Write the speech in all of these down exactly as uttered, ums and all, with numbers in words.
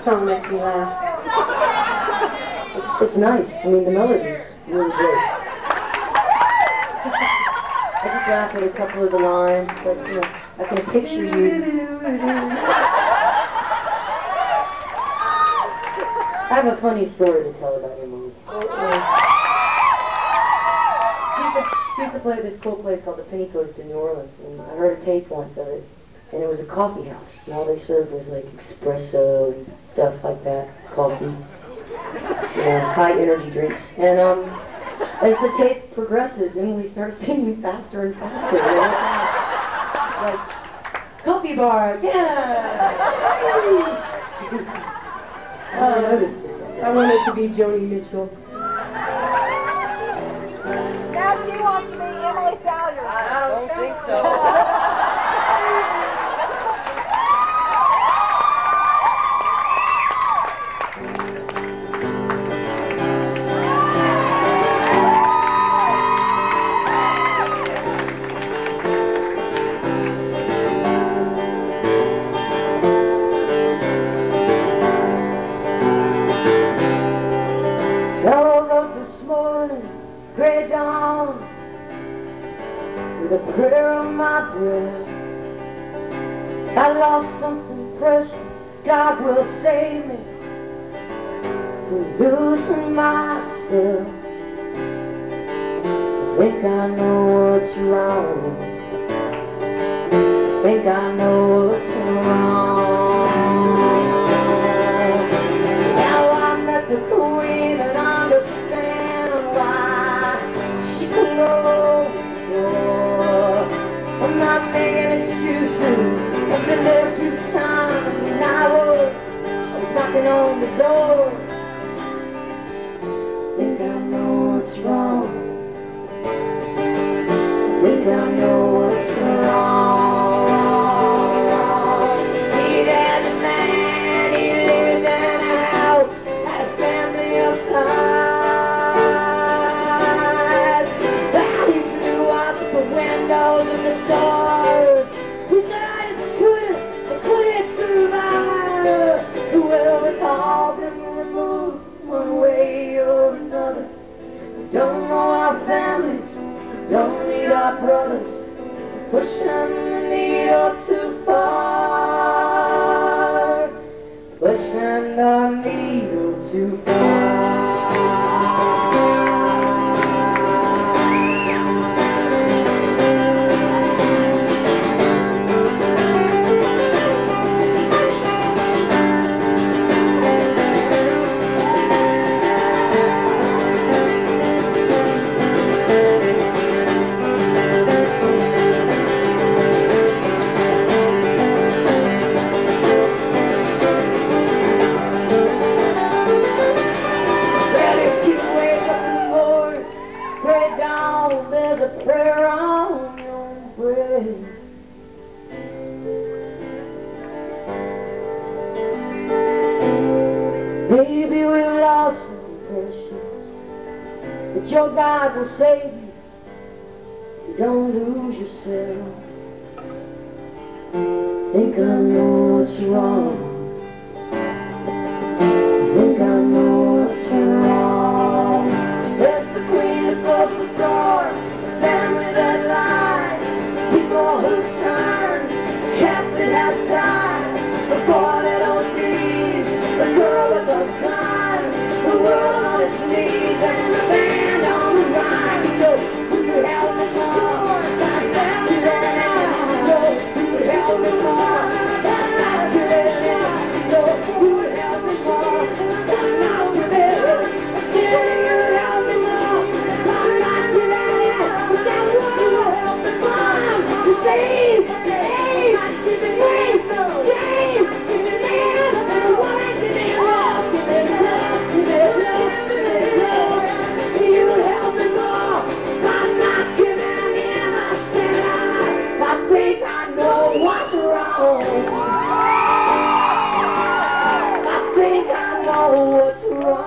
song makes me laugh. It's, it's nice. I mean, the melody's really great. I just laugh at a couple of the lines, but, you know, I can picture you. I have a funny story to tell about your mom. She used, to, she used to play at this cool place called the Penny Coast in New Orleans, and I heard a tape once of it, and it was a coffee house, and all they served was like espresso and stuff like that, coffee, you know, high energy drinks. And um, as the tape progresses, Emily starts singing faster and faster. You know? Like, coffee bar, yeah! I noticed it. I want it to be Joni Mitchell. Now she wants to be Emily Salyer. I don't think so. Gray dawn, with a prayer on my breath, I lost something precious. God will save me from losing myself. I think I know what's wrong. I think I know what's wrong. Now I met the Queen and understand why she closed the door. I'm not making excuses. I've been there two times and I was, I was knocking on the door. Think I know what's wrong. Think I know what's wrong. See, there's a man, he lived in a house, had a family of five. But he blew up the windows and the doors. He said, I just couldn't, I couldn't survive. Well, we've all been removed one way or another. We don't know our families, don't need our brothers, pushing the needle too far, pushing the needle too far. There's a prayer on your grave. Baby, we've lost some precious, but your God will save you. You don't lose yourself. Think I know what's wrong. Think I know what's wrong. There's the Queen that closed the door, the family that lies, people who turn, the cat that has died, the boy that O Ds, the girl with the gun, the world on its knees, and the band on the rhyme. No, who could help us more? Not that you and I. No, who could help us more? Not like you and I. No, who would help us more? Not like you and I. Still you help me more. Not like you and I. That one who will help us more. You save, save, give me grace, James, give me man, and the one I give me love, give me love, give me love, give me love. You help me more. I'm not giving in. I said I, I think I know what's wrong. I think I know what's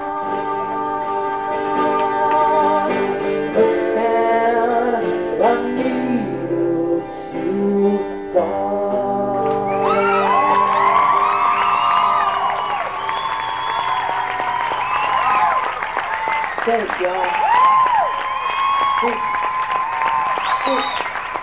wrong. The sound of needle too far. Thanks, y'all. Thanks. Thanks.